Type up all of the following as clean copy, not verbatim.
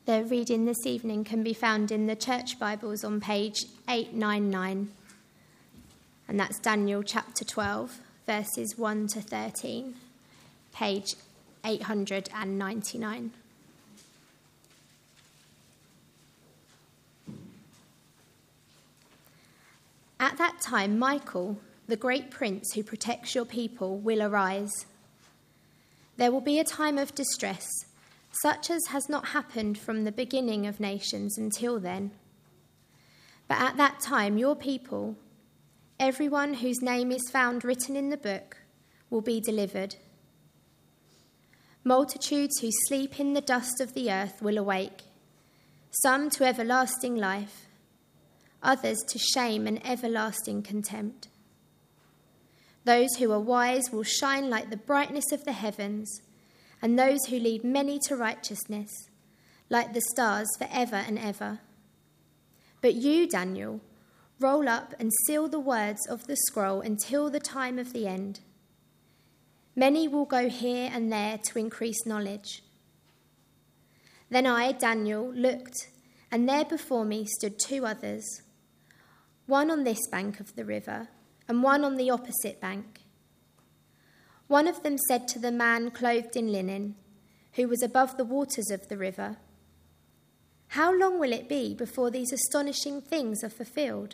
The reading this evening can be found in the Church Bibles on page 899, and that's Daniel chapter 12, verses 1 to 13, page 899. At that time, Michael, the great prince who protects your people, will arise. There will be a time of distress, such as has not happened from the beginning of nations until then. But at that time, your people, everyone whose name is found written in the book, will be delivered. Multitudes who sleep in the dust of the earth will awake, some to everlasting life, others to shame and everlasting contempt. Those who are wise will shine like the brightness of the heavens, and those who lead many to righteousness, like the stars forever and ever. But you, Daniel, roll up and seal the words of the scroll until the time of the end. Many will go here and there to increase knowledge. Then I, Daniel, looked, and there before me stood two others, one on this bank of the river, and one on the opposite bank. One of them said to the man clothed in linen, who was above the waters of the river, "How long will it be before these astonishing things are fulfilled?"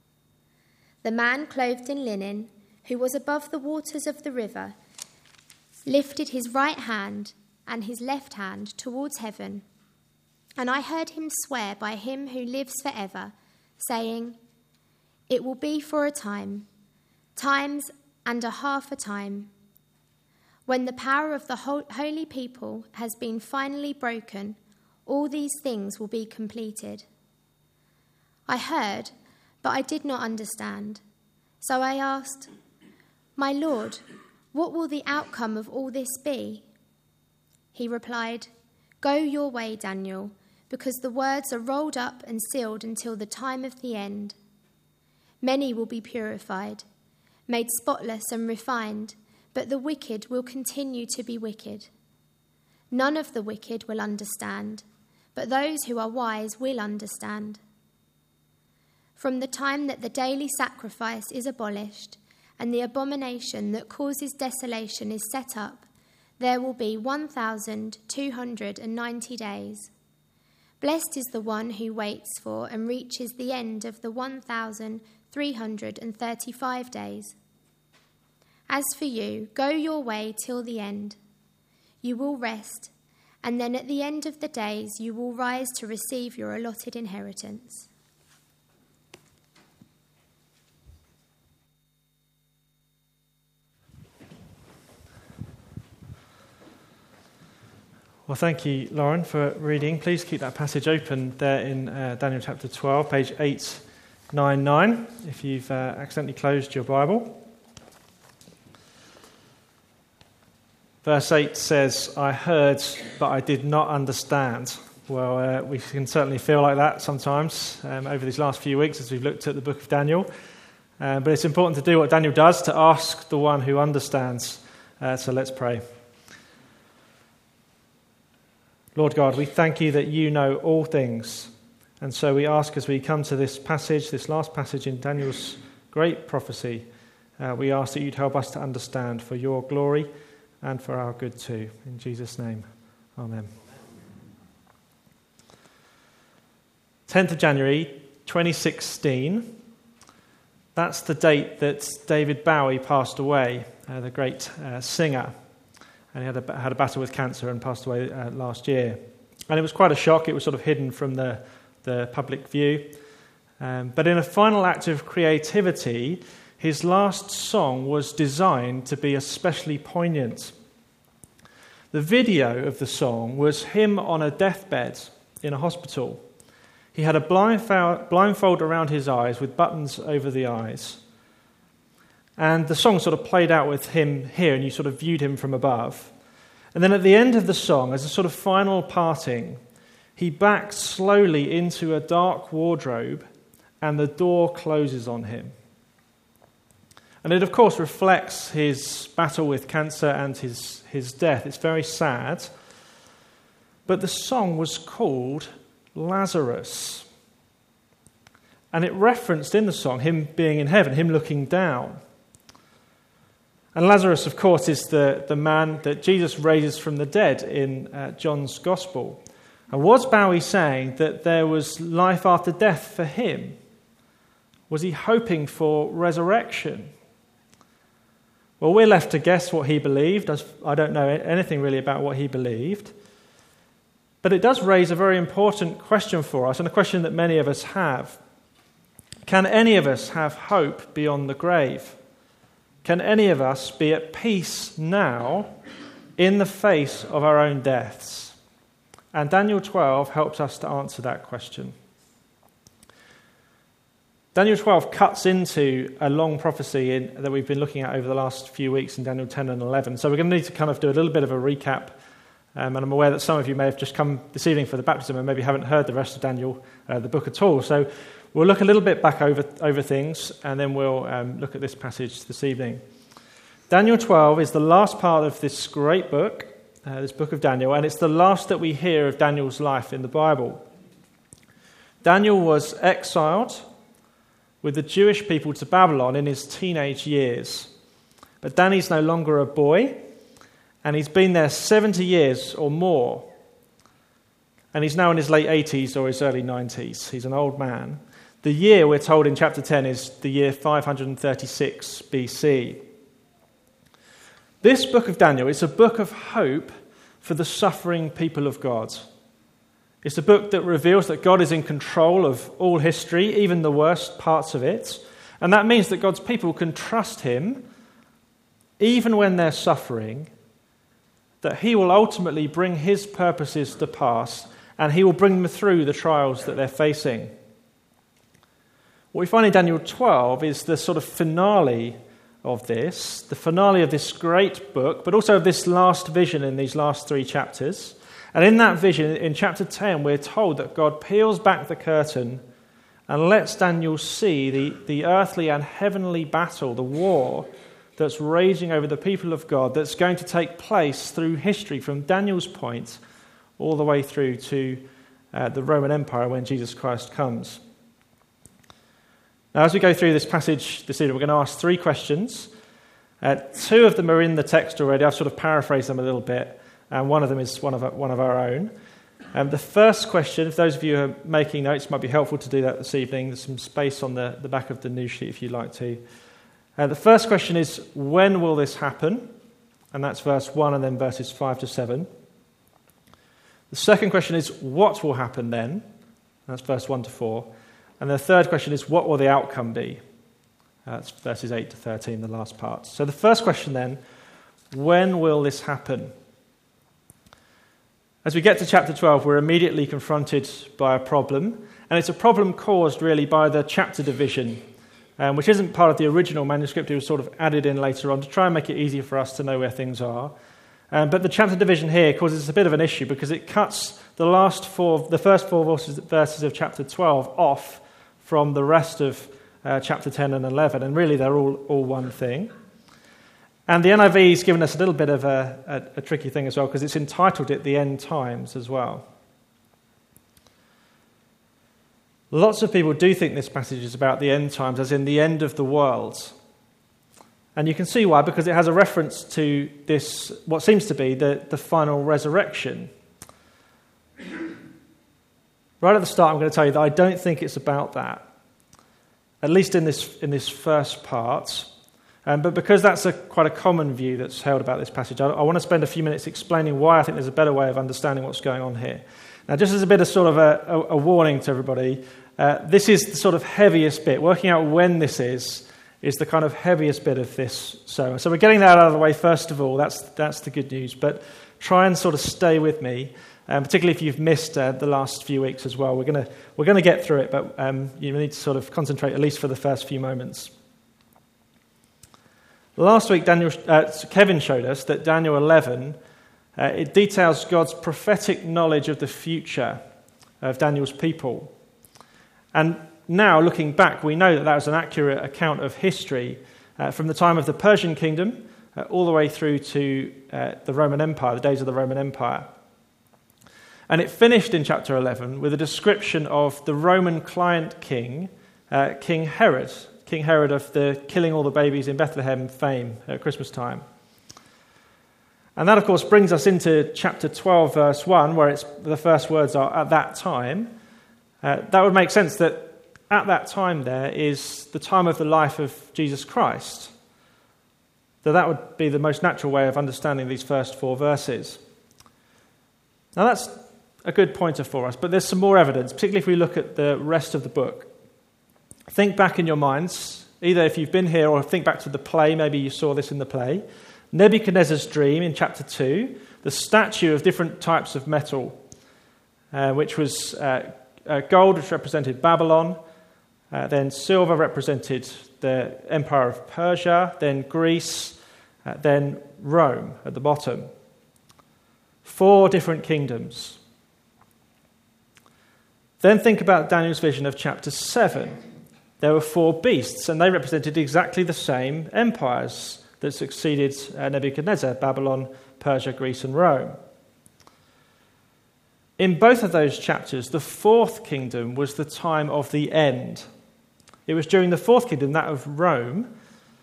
The man clothed in linen, who was above the waters of the river, lifted his right hand and his left hand towards heaven, and I heard him swear by him who lives forever, saying, "It will be for a time, times and a half a time, when the power of the holy people has been finally broken, all these things will be completed." I heard, but I did not understand. So I asked, "My Lord, what will the outcome of all this be?" He replied, "Go your way, Daniel, because the words are rolled up and sealed until the time of the end. Many will be purified, made spotless and refined, but the wicked will continue to be wicked. None of the wicked will understand, but those who are wise will understand. From the time that the daily sacrifice is abolished and the abomination that causes desolation is set up, there will be 1,290 days. Blessed is the one who waits for and reaches the end of the 1,335 days. As for you, go your way till the end. You will rest, and then at the end of the days you will rise to receive your allotted inheritance." Well, thank you, Lauren, for reading. Please keep that passage open there in Daniel chapter 12, page 899, if you've accidentally closed your Bible. Verse 8 says, "I heard, but I did not understand." Well, we can certainly feel like that sometimes over these last few weeks as we've looked at the book of Daniel. But it's important to do what Daniel does, to ask the one who understands. So let's pray. Lord God, we thank you that you know all things. And so we ask, as we come to this passage, this last passage in Daniel's great prophecy, we ask that you'd help us to understand for your glory and for our good too. In Jesus' name, amen. 10th of January 2016, that's the date that David Bowie passed away, the great singer. And he had a battle with cancer and passed away last year. And it was quite a shock. It was sort of hidden from the public view. But in a final act of creativity, his last song was designed to be especially poignant. The video of the song was him on a deathbed in a hospital. He had a blindfold around his eyes with buttons over the eyes. And the song sort of played out with him here, and you sort of viewed him from above. And then at the end of the song, as a sort of final parting, he backs slowly into a dark wardrobe, and the door closes on him. And it, of course, reflects his battle with cancer and his death. It's very sad. But the song was called Lazarus. And it referenced in the song him being in heaven, him looking down. And Lazarus, of course, is the man that Jesus raises from the dead in John's Gospel. And was Bowie saying that there was life after death for him? Was he hoping for resurrection? Well, we're left to guess what he believed. I don't know anything really about what he believed. But it does raise a very important question for us, and a question that many of us have. Can any of us have hope beyond the grave? Can any of us be at peace now in the face of our own deaths? And Daniel 12 helps us to answer that question. Daniel 12 cuts into a long prophecy that we've been looking at over the last few weeks in Daniel 10 and 11. So we're going to need to kind of do a little bit of a recap. And I'm aware that some of you may have just come this evening for the baptism and maybe haven't heard the rest of Daniel, the book at all. So we'll look a little bit back over things, and then we'll look at this passage this evening. Daniel 12 is the last part of this great book, this book of Daniel, and it's the last that we hear of Daniel's life in the Bible. Daniel was exiled with the Jewish people to Babylon in his teenage years. But Danny's no longer a boy, and he's been there 70 years or more. And he's now in his late 80s or his early 90s. He's an old man. The year, we're told in chapter 10, is the year 536 BC. This book of Daniel is a book of hope for the suffering people of God. It's a book that reveals that God is in control of all history, even the worst parts of it. And that means that God's people can trust him, even when they're suffering, that he will ultimately bring his purposes to pass, and he will bring them through the trials that they're facing. What we find in Daniel 12 is the sort of finale of this, the finale of this great book, but also of this last vision in these last 3 chapters. And in that vision, in chapter 10, we're told that God peels back the curtain and lets Daniel see the earthly and heavenly battle, the war that's raging over the people of God, that's going to take place through history from Daniel's point all the way through to the Roman Empire when Jesus Christ comes. Now, as we go through this passage this evening, we're going to ask 3 questions. 2 of them are in the text already. I've sort of paraphrased them a little bit, and one of them is one of our own. The first question, if those of you who are making notes, it might be helpful to do that this evening. There's some space on the back of the news sheet if you'd like to. The first question is, when will this happen? And that's verse 1 and then verses 5 to 7. The second question is, what will happen then? And that's verse 1 to 4. And the third question is, what will the outcome be? That's verses 8 to 13, the last part. So the first question then, when will this happen? As we get to chapter 12, we're immediately confronted by a problem, and it's a problem caused really by the chapter division, which isn't part of the original manuscript. It was sort of added in later on to try and make it easier for us to know where things are. But the chapter division here causes a bit of an issue because it cuts the first four verses of chapter 12 off from the rest of chapter 10 and 11, and really they're all one thing. And the NIV has given us a little bit of a tricky thing as well, because it's entitled it The End Times as well. Lots of people do think this passage is about the end times, as in the end of the world. And you can see why, because it has a reference to this, what seems to be the final resurrection. Right at the start, I'm going to tell you that I don't think it's about that, at least in this first part. But because that's quite a common view that's held about this passage, I want to spend a few minutes explaining why I think there's a better way of understanding what's going on here. Now, just as a bit of sort of a warning to everybody, this is the sort of heaviest bit. Working out when this is the kind of heaviest bit of this. So we're getting that out of the way first of all. That's the good news. But try and sort of stay with me, particularly if you've missed the last few weeks as well. We're going to get through it, but you need to sort of concentrate at least for the first few moments. Last week, Kevin showed us that Daniel 11, it details God's prophetic knowledge of the future of Daniel's people. And now, looking back, we know that was an accurate account of history from the time of the Persian kingdom all the way through to the Roman Empire, the days of the Roman Empire. And it finished in chapter 11 with a description of the Roman client king, King Herod of the killing all the babies in Bethlehem fame at Christmas time. And that, of course, brings us into chapter 12, verse 1, where the first words are, at that time. That would make sense that at that time there is the time of the life of Jesus Christ. So that would be the most natural way of understanding these first 4 verses. Now that's a good pointer for us, but there's some more evidence, particularly if we look at the rest of the book. Think back in your minds, either if you've been here or think back to the play, maybe you saw this in the play. Nebuchadnezzar's dream in chapter 2, the statue of different types of metal, which was gold, which represented Babylon, then silver represented the Empire of Persia, then Greece, then Rome at the bottom. 4 different kingdoms. Then think about Daniel's vision of chapter 7. There were 4 beasts, and they represented exactly the same empires that succeeded Nebuchadnezzar: Babylon, Persia, Greece, and Rome. In both of those chapters, the 4th kingdom was the time of the end. It was during the 4th kingdom, that of Rome,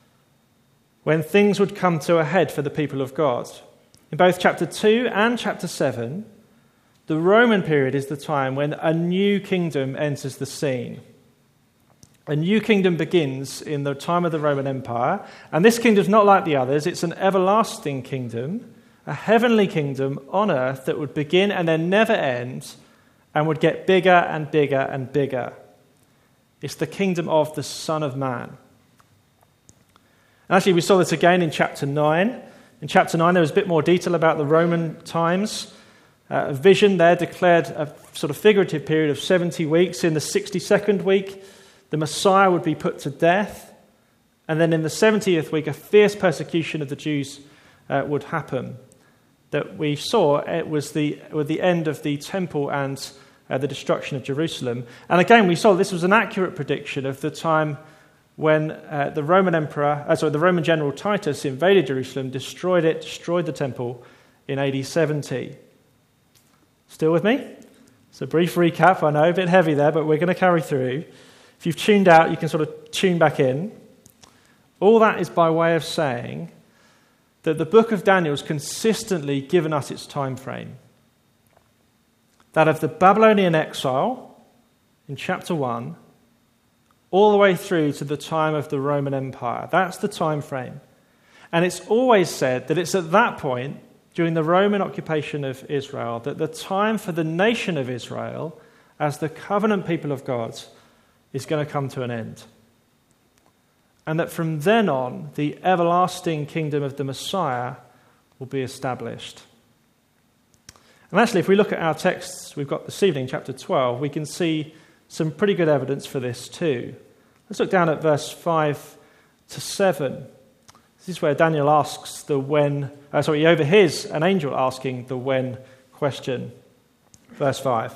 when things would come to a head for the people of God. In both chapter 2 and chapter 7, the Roman period is the time when a new kingdom enters the scene. A new kingdom begins in the time of the Roman Empire, and this kingdom is not like the others. It's an everlasting kingdom, a heavenly kingdom on earth that would begin and then never end and would get bigger and bigger and bigger. It's the kingdom of the Son of Man. And actually, we saw this again in chapter 9. In chapter 9, there was a bit more detail about the Roman times. A vision there declared a sort of figurative period of 70 weeks. In the 62nd week, the Messiah would be put to death. And then in the 70th week, a fierce persecution of the Jews would happen. That we saw it was the end of the temple and the destruction of Jerusalem. And again, we saw this was an accurate prediction of the time when the Roman general Titus invaded Jerusalem, destroyed the temple in AD 70. Still with me? It's a brief recap, I know, a bit heavy there, but we're going to carry through. If you've tuned out, you can sort of tune back in. All that is by way of saying that the book of Daniel has consistently given us its time frame. That of the Babylonian exile in chapter 1, all the way through to the time of the Roman Empire. That's the time frame. And it's always said that it's at that point, during the Roman occupation of Israel, that the time for the nation of Israel, as the covenant people of God, is going to come to an end. And that from then on, the everlasting kingdom of the Messiah will be established. And actually, if we look at our texts we've got this evening, chapter 12, we can see some pretty good evidence for this too. Let's look down at verse 5 to 7. This is where Daniel asks he overhears an angel asking the when question. Verse 5.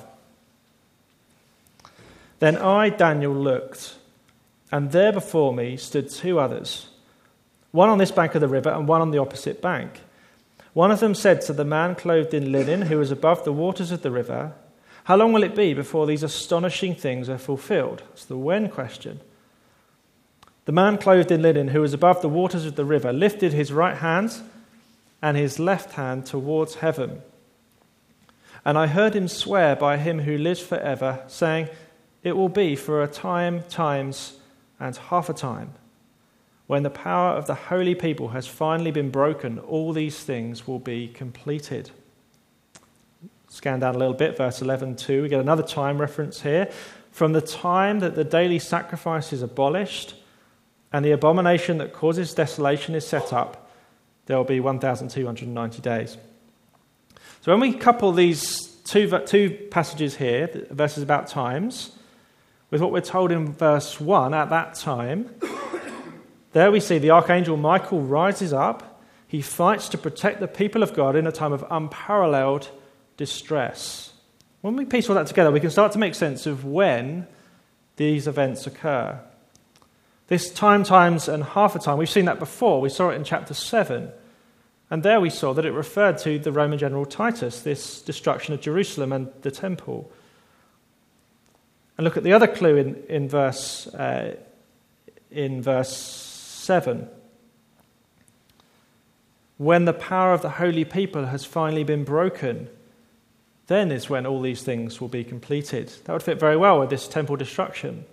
Then I, Daniel, looked, and there before me stood 2 others, one on this bank of the river and one on the opposite bank. One of them said to the man clothed in linen who was above the waters of the river, "How long will it be before these astonishing things are fulfilled?" That's the when question. The man clothed in linen who was above the waters of the river lifted his right hand and his left hand towards heaven. And I heard him swear by him who lives forever, saying, "It will be for a time, times, and half a time. When the power of the holy people has finally been broken, all these things will be completed." Scan down a little bit, verse 11 too. We get another time reference here. From the time that the daily sacrifice is abolished and the abomination that causes desolation is set up, there will be 1,290 days. So when we couple these two passages here, the verses about times, with what we're told in verse 1, at that time, there we see the archangel Michael rises up. He fights to protect the people of God in a time of unparalleled distress. When we piece all that together, we can start to make sense of when these events occur. This time, times, and half a time, we've seen that before. We saw it in chapter 7. And there we saw that it referred to the Roman general Titus, this destruction of Jerusalem and the temple. And look at the other clue in verse 7. When the power of the holy people has finally been broken, then is when all these things will be completed. That would fit very well with this temple destruction.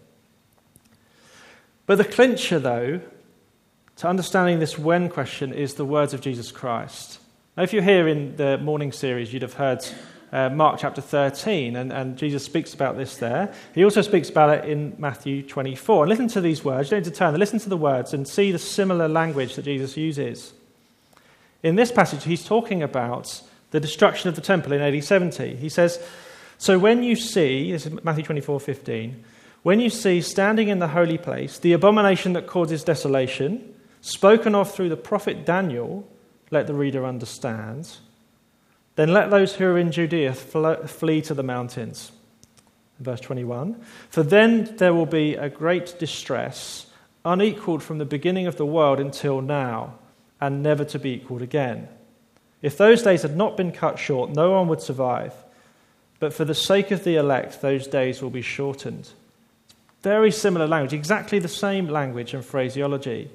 But the clincher, though, to understanding this when question is the words of Jesus Christ. Now, if you're here in the morning series, you'd have heard Mark chapter 13, and Jesus speaks about this there. He also speaks about it in Matthew 24. And listen to these words. You don't need to turn. Listen to the words and see the similar language that Jesus uses. In this passage, he's talking about the destruction of the temple in AD 70. He says, so when you see, this is Matthew 24:15, when you see standing in the holy place the abomination that causes desolation, spoken of through the prophet Daniel, let the reader understand, then let those who are in Judea flee to the mountains. Verse 21, for then there will be a great distress, unequaled from the beginning of the world until now, and never to be equaled again. If those days had not been cut short, no one would survive. But for the sake of the elect, those days will be shortened. Very similar language, exactly the same language and phraseology.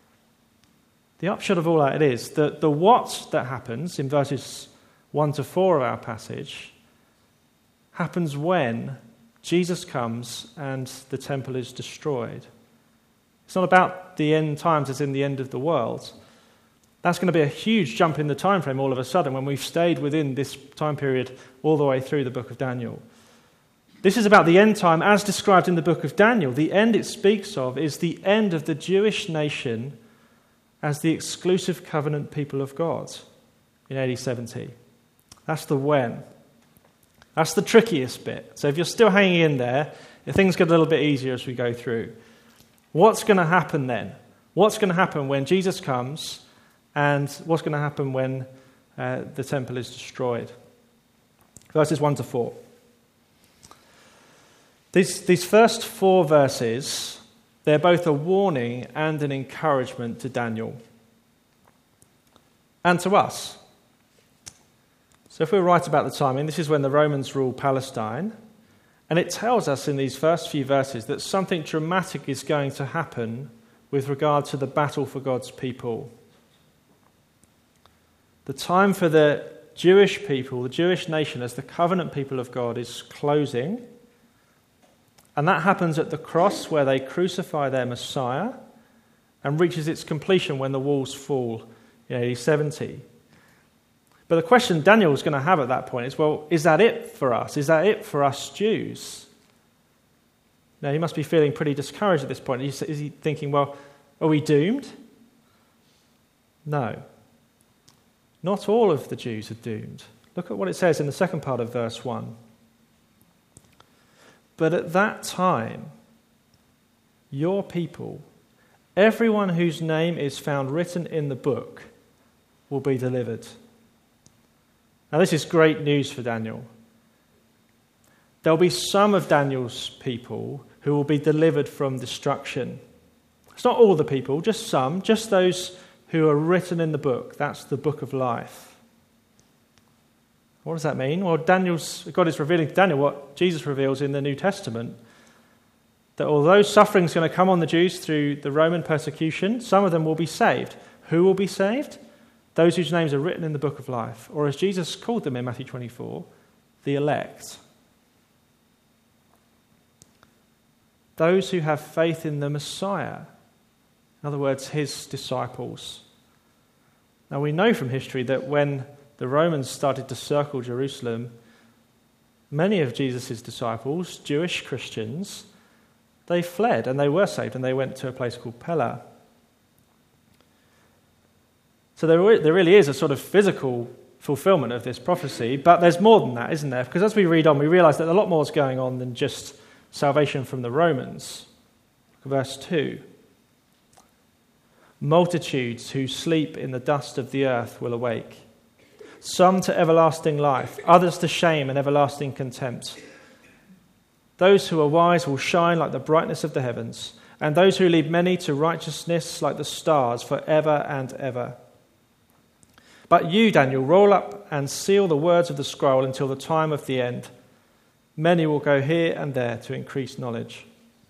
The upshot of all that is that the what that happens in verses 1 to 4 of our passage happens when Jesus comes and the temple is destroyed. It's not about the end times as in the end of the world. That's going to be a huge jump in the time frame all of a sudden when we've stayed within this time period all the way through the book of Daniel. This is about the end time as described in the book of Daniel. The end it speaks of is the end of the Jewish nation as the exclusive covenant people of God in AD 70. That's the when. That's the trickiest bit. So if you're still hanging in there, things get a little bit easier as we go through. What's going to happen then? What's going to happen when Jesus comes, and what's going to happen when the temple is destroyed? Verses 1 to 4. These first 4 verses, they're both a warning and an encouragement to Daniel and to us. So if we're right about the timing, this is when the Romans rule Palestine, and it tells us in these first few verses that something dramatic is going to happen with regard to the battle for God's people. The time for the Jewish people, the Jewish nation as the covenant people of God is closing. And that happens at the cross where they crucify their Messiah and reaches its completion when the walls fall in AD 70. But the question Daniel is going to have at that point is, well, is that it for us? Is that it for us Jews? Now, he must be feeling pretty discouraged at this point. Is he thinking, well, are we doomed? No. Not all of the Jews are doomed. Look at what it says in the second part of verse 1. But at that time, your people, everyone whose name is found written in the book, will be delivered. Now, this is great news for Daniel. There'll be some of Daniel's people who will be delivered from destruction. It's not all the people, just some, just those who are written in the book. That's the book of life. What does that mean? Well, God is revealing to Daniel what Jesus reveals in the New Testament, that although suffering is going to come on the Jews through the Roman persecution, some of them will be saved. Who will be saved? Those whose names are written in the book of life, or as Jesus called them in Matthew 24, the elect. Those who have faith in the Messiah, in other words, his disciples. Now, we know from history that when the Romans started to circle Jerusalem, many of Jesus' disciples, Jewish Christians, they fled and they were saved and they went to a place called Pella. So there really is a sort of physical fulfillment of this prophecy, but there's more than that, isn't there? Because as we read on, we realize that a lot more is going on than just salvation from the Romans. Verse 2. Multitudes who sleep in the dust of the earth will awake. Some to everlasting life, others to shame and everlasting contempt. Those who are wise will shine like the brightness of the heavens, and those who lead many to righteousness like the stars forever and ever. But you, Daniel, roll up and seal the words of the scroll until the time of the end. Many will go here and there to increase knowledge.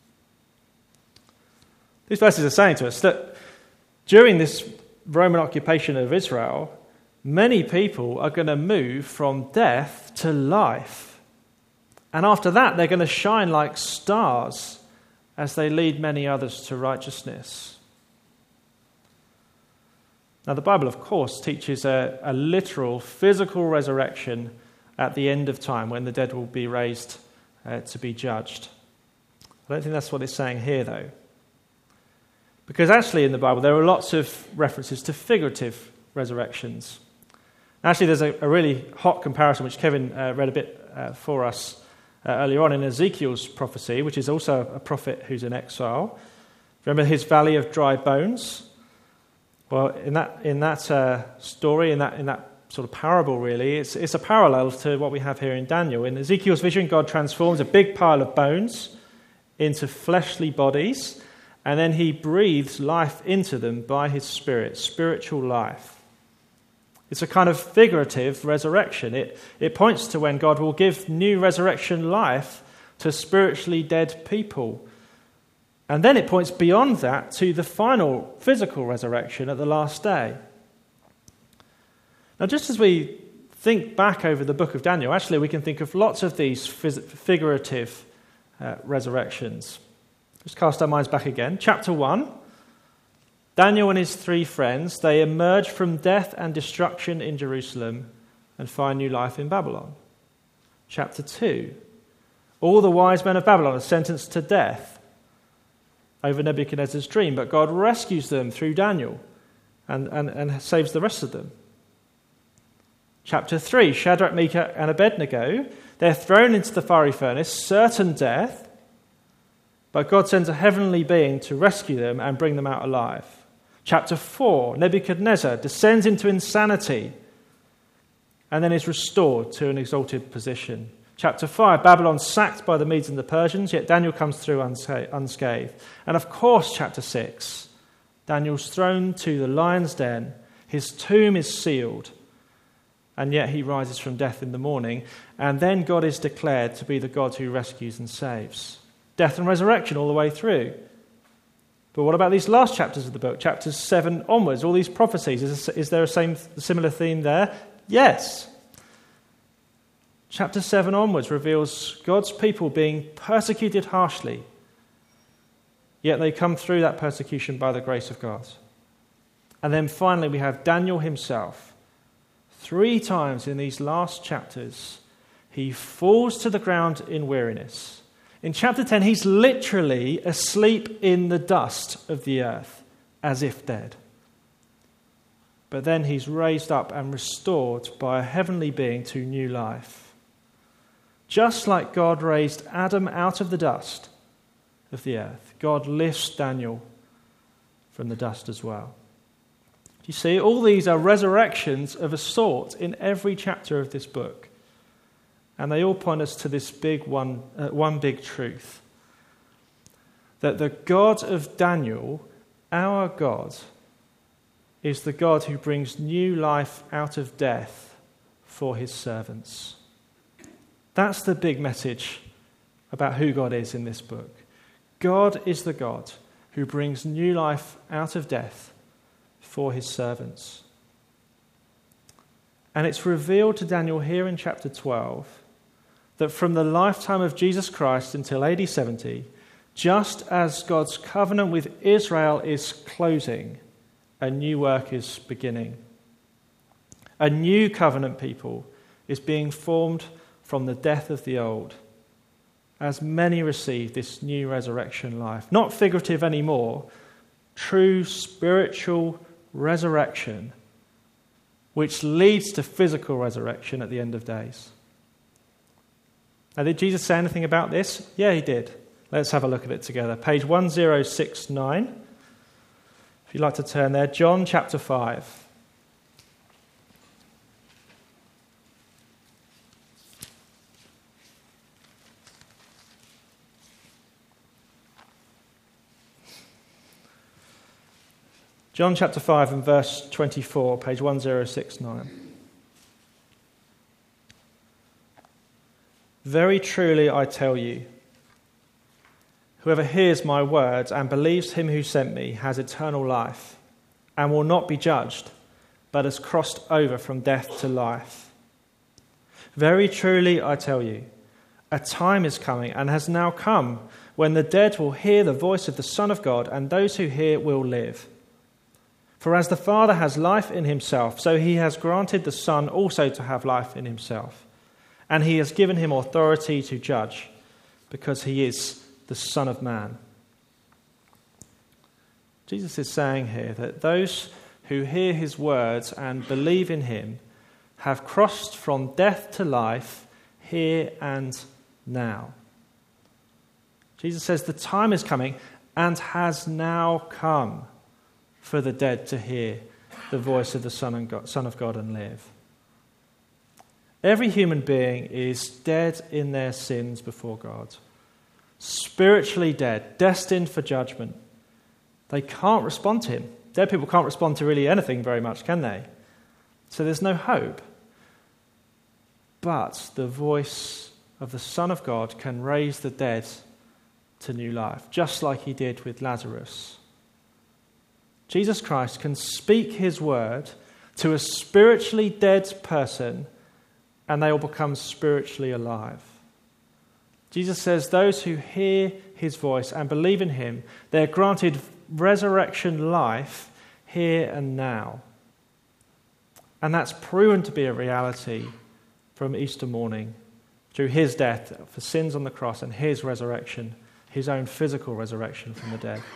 These verses are saying to us that during this Roman occupation of Israel, many people are going to move from death to life. And after that, they're going to shine like stars as they lead many others to righteousness. Now, the Bible, of course, teaches a literal, physical resurrection at the end of time when the dead will be raised to be judged. I don't think that's what it's saying here, though. Because actually in the Bible, there are lots of references to figurative resurrections. Actually, there's a really hot comparison, which Kevin read a bit for us earlier on in Ezekiel's prophecy, which is also a prophet who's in exile. Remember his valley of dry bones? Well, in that story, in that sort of parable, really, it's a parallel to what we have here in Daniel. In Ezekiel's vision, God transforms a big pile of bones into fleshly bodies, and then he breathes life into them by his Spirit, spiritual life. It's a kind of figurative resurrection. It points to when God will give new resurrection life to spiritually dead people. And then it points beyond that to the final physical resurrection at the last day. Now, just as we think back over the book of Daniel, actually we can think of lots of these figurative resurrections. Just cast our minds back again. Chapter 1, Daniel and his 3 friends, they emerge from death and destruction in Jerusalem and find new life in Babylon. Chapter 2, all the wise men of Babylon are sentenced to death over Nebuchadnezzar's dream, but God rescues them through Daniel and saves the rest of them. Chapter 3, Shadrach, Meshach, and Abednego, they're thrown into the fiery furnace, certain death, but God sends a heavenly being to rescue them and bring them out alive. Chapter 4, Nebuchadnezzar descends into insanity and then is restored to an exalted position. Chapter 5, Babylon sacked by the Medes and the Persians, yet Daniel comes through unscathed. And of course, chapter 6, Daniel's thrown to the lion's den, his tomb is sealed, and yet he rises from death in the morning, and then God is declared to be the God who rescues and saves. Death and resurrection all the way through. But what about these last chapters of the book, chapters 7 onwards, all these prophecies? Is there a similar theme there? Yes. Chapter 7 onwards reveals God's people being persecuted harshly, yet they come through that persecution by the grace of God. And then finally we have Daniel himself. 3 times in these last chapters, he falls to the ground in weariness. In chapter 10, he's literally asleep in the dust of the earth, as if dead. But then he's raised up and restored by a heavenly being to new life. Just like God raised Adam out of the dust of the earth, God lifts Daniel from the dust as well. You see, all these are resurrections of a sort in every chapter of this book. And they all point us to this one big truth. That the God of Daniel, our God, is the God who brings new life out of death for his servants. That's the big message about who God is in this book. God is the God who brings new life out of death for his servants. And it's revealed to Daniel here in chapter 12 that from the lifetime of Jesus Christ until AD 70, just as God's covenant with Israel is closing, a new work is beginning. A new covenant people is being formed from the death of the old, as many receive this new resurrection life. Not figurative anymore, true spiritual resurrection, which leads to physical resurrection at the end of days. Now, did Jesus say anything about this? Yeah, he did. Let's have a look at it together. Page 1069. If you'd like to turn there, John chapter 5. John chapter 5 and verse 24, page 1069. Very truly I tell you, whoever hears my words and believes him who sent me has eternal life and will not be judged, but has crossed over from death to life. Very truly I tell you, a time is coming and has now come when the dead will hear the voice of the Son of God, and those who hear will live. For as the Father has life in himself, so he has granted the Son also to have life in himself. And he has given him authority to judge, because he is the Son of Man. Jesus is saying here that those who hear his words and believe in him have crossed from death to life here and now. Jesus says the time is coming and has now come for the dead to hear the voice of the Son of God and live. Every human being is dead in their sins before God, spiritually dead, destined for judgment. They can't respond to him. Dead people can't respond to really anything very much, can they? So there's no hope. But the voice of the Son of God can raise the dead to new life, just like he did with Lazarus. Jesus Christ can speak his word to a spiritually dead person, and they will become spiritually alive. Jesus says those who hear his voice and believe in him, they're granted resurrection life here and now. And that's proven to be a reality from Easter morning through his death for sins on the cross and his resurrection, his own physical resurrection from the dead.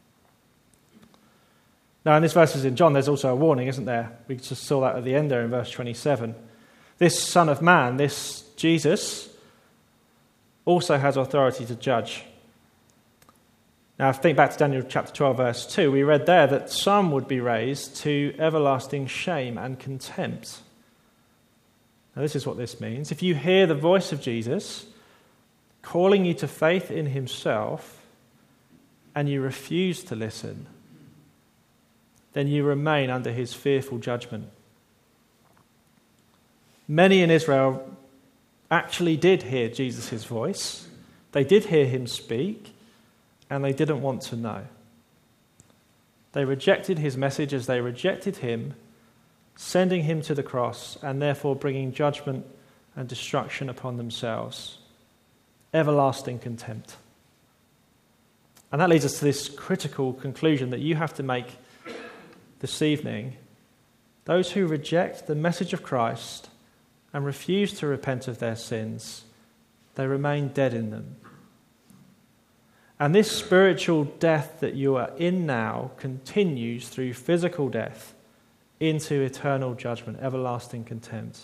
Now, in these verses in John, there's also a warning, isn't there? We just saw that at the end there in verse 27. This Son of Man, this Jesus, also has authority to judge. Now, if you think back to Daniel chapter 12, verse 2, we read there that some would be raised to everlasting shame and contempt. Now, this is what this means. If you hear the voice of Jesus calling you to faith in himself and you refuse to listen, then you remain under his fearful judgment. Many in Israel actually did hear Jesus' voice. They did hear him speak, and they didn't want to know. They rejected his message as they rejected him, sending him to the cross and therefore bringing judgment and destruction upon themselves. Everlasting contempt. And that leads us to this critical conclusion that you have to make this evening. Those who reject the message of Christ and refuse to repent of their sins, they remain dead in them. And this spiritual death that you are in now continues through physical death into eternal judgment, everlasting contempt.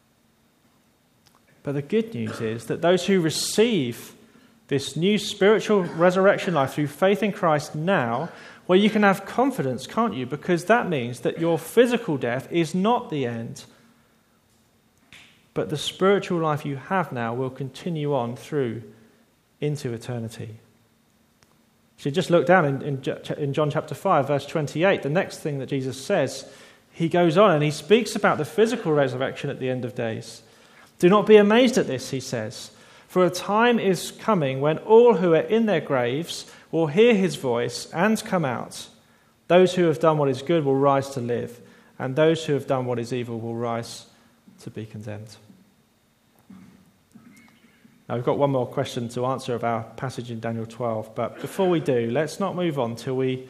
But the good news is that those who receive this new spiritual resurrection life through faith in Christ now, well, you can have confidence, can't you? Because that means that your physical death is not the end, but the spiritual life you have now will continue on through into eternity. So just look down in John chapter 5, verse 28, the next thing that Jesus says, he goes on and he speaks about the physical resurrection at the end of days. Do not be amazed at this, he says, for a time is coming when all who are in their graves will hear his voice and come out. Those who have done what is good will rise to live, and those who have done what is evil will rise to be condemned. Now, we've got one more question to answer of our passage in Daniel 12, but before we do, let's not move on till we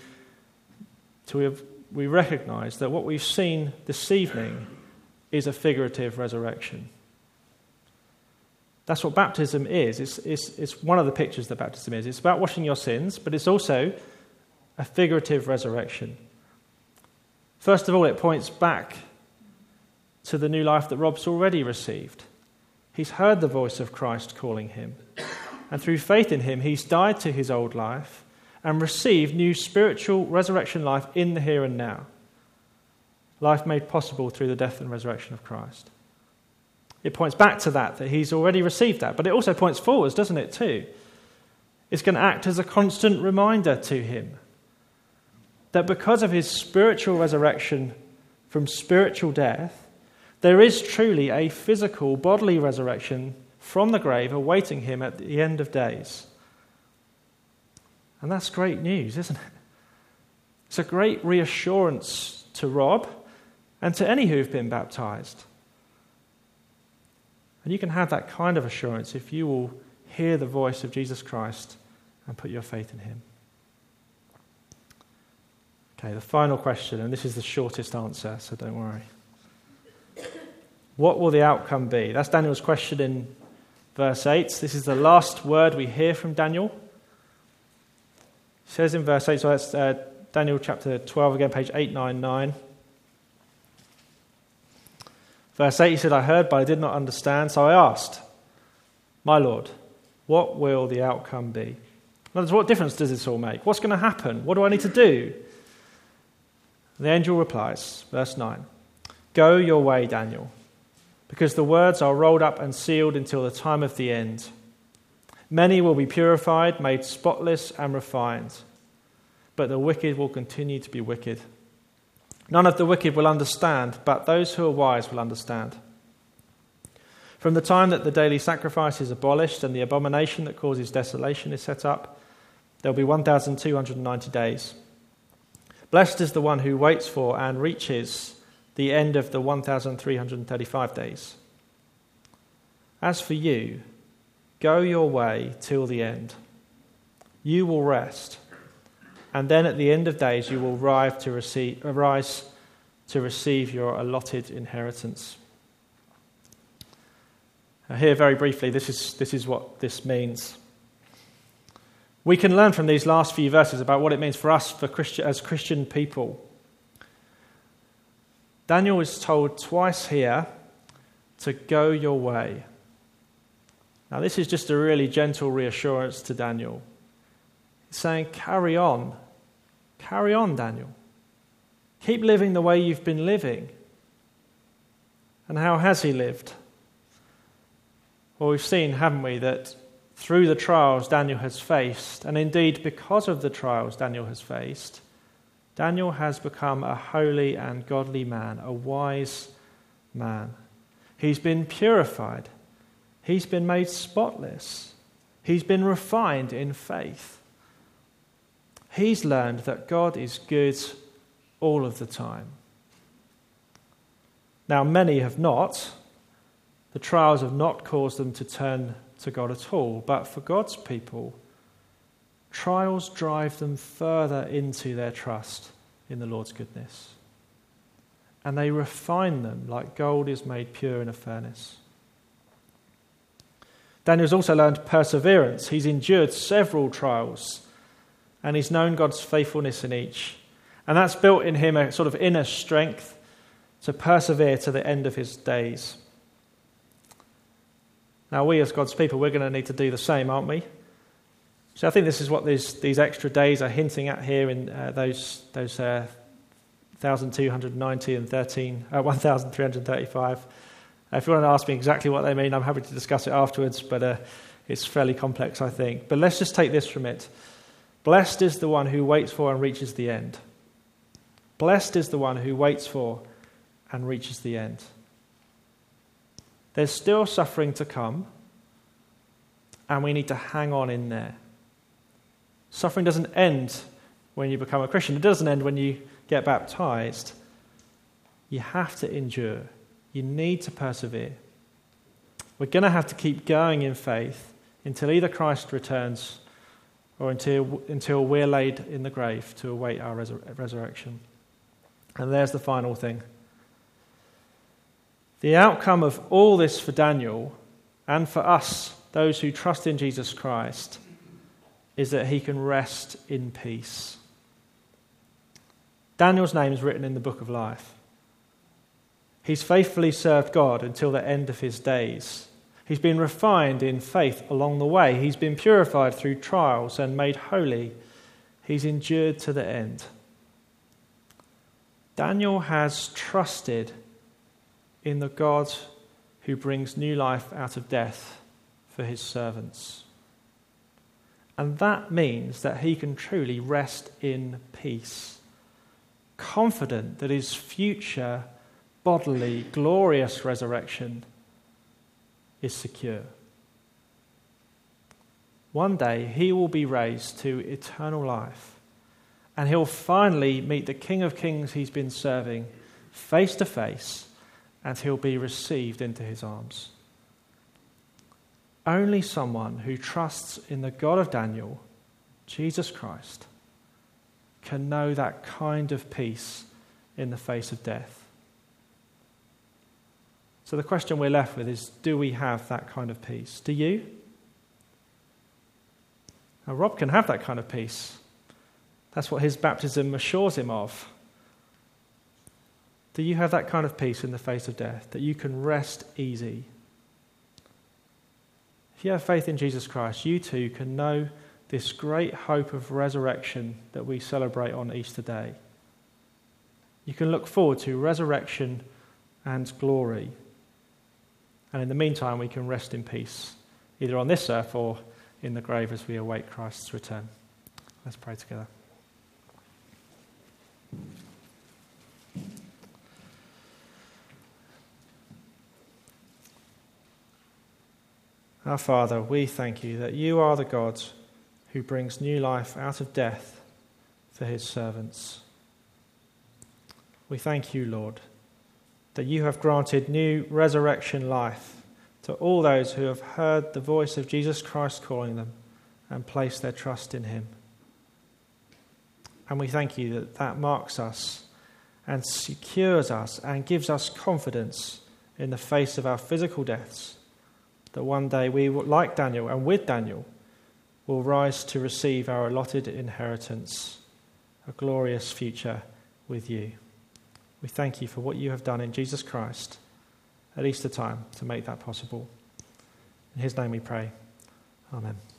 recognise that what we've seen this evening is a figurative resurrection. That's what baptism is. It's one of the pictures that baptism is. It's about washing your sins, but it's also a figurative resurrection. First of all, it points back to the new life that Rob's already received. He's heard the voice of Christ calling him. And through faith in him, he's died to his old life and received new spiritual resurrection life in the here and now. Life made possible through the death and resurrection of Christ. It points back to that he's already received that. But it also points forwards, doesn't it, too? It's going to act as a constant reminder to him. that because of his spiritual resurrection from spiritual death, there is truly a physical, bodily resurrection from the grave awaiting him at the end of days. And that's great news, isn't it? It's a great reassurance to Rob and to any who have been baptized. And you can have that kind of assurance if you will hear the voice of Jesus Christ and put your faith in him. Okay, the final question, and this is the shortest answer, so don't worry. What will the outcome be? That's Daniel's question in verse 8. This is the last word we hear from Daniel. It says in verse 8, so that's Daniel chapter 12 again, page 899. Verse 8, he said, I heard, but I did not understand, so I asked, my Lord, what will the outcome be? In other words, what difference does this all make? What's going to happen? What do I need to do? The angel replies, verse 9, go your way, Daniel, because the words are rolled up and sealed until the time of the end. Many will be purified, made spotless and refined, but the wicked will continue to be wicked. None of the wicked will understand, but those who are wise will understand. From the time that the daily sacrifice is abolished and the abomination that causes desolation is set up, there will be 1,290 days. Blessed is the one who waits for and reaches the end of the 1,335 days. As for you, go your way till the end. You will rest, and then at the end of days you will arise to receive your allotted inheritance. Now here, very briefly, this is what this means. We can learn from these last few verses about what it means for us as Christian people. Daniel is told twice here to go your way. Now, this is just a really gentle reassurance to Daniel. He's saying, carry on. Carry on, Daniel. Keep living the way you've been living. And how has he lived? Well, we've seen, haven't we, that through the trials Daniel has faced, and indeed because of the trials Daniel has faced, Daniel has become a holy and godly man, a wise man. He's been purified. He's been made spotless. He's been refined in faith. He's learned that God is good all of the time. Now, many have not. The trials have not caused them to turn to God at all. But for God's people, trials drive them further into their trust in the Lord's goodness. And they refine them like gold is made pure in a furnace. Daniel's also learned perseverance. He's endured several trials, and he's known God's faithfulness in each. And that's built in him a sort of inner strength to persevere to the end of his days. Now, we as God's people, we're going to need to do the same, aren't we? So I think this is what these extra days are hinting at here in those 1,290 and 1,335. If you want to ask me exactly what they mean, I'm happy to discuss it afterwards, but it's fairly complex, I think. But let's just take this from it. Blessed is the one who waits for and reaches the end. Blessed is the one who waits for and reaches the end. There's still suffering to come, and we need to hang on in there. Suffering doesn't end when you become a Christian. It doesn't end when you get baptized. You have to endure. You need to persevere. We're going to have to keep going in faith until either Christ returns or until we're laid in the grave to await our resurrection. And there's the final thing. The outcome of all this for Daniel and for us, those who trust in Jesus Christ, is that he can rest in peace. Daniel's name is written in the book of life. He's faithfully served God until the end of his days. He's been refined in faith along the way. He's been purified through trials and made holy. He's endured to the end. Daniel has trusted in the God who brings new life out of death for his servants. And that means that he can truly rest in peace confident that his future, bodily, glorious resurrection is secure. One day he will be raised to eternal life, and he'll finally meet the King of Kings he's been serving face to face, and he'll be received into his arms. Only someone who trusts in the God of Daniel, Jesus Christ, can know that kind of peace in the face of death. So the question we're left with is, do we have that kind of peace? Do you? Now, Rob can have that kind of peace. That's what his baptism assures him of. Do you have that kind of peace in the face of death, that you can rest easy? If you have faith in Jesus Christ, you too can know this great hope of resurrection that we celebrate on Easter Day. You can look forward to resurrection and glory. And in the meantime, we can rest in peace, either on this earth or in the grave as we await Christ's return. Let's pray together. Our Father, we thank you that you are the God who brings new life out of death for his servants. We thank you, Lord, that you have granted new resurrection life to all those who have heard the voice of Jesus Christ calling them and placed their trust in him. And we thank you that that marks us and secures us and gives us confidence in the face of our physical deaths, that one day we, like Daniel and with Daniel, will rise to receive our allotted inheritance, a glorious future with you. We thank you for what you have done in Jesus Christ at Easter time to make that possible. In his name we pray. Amen.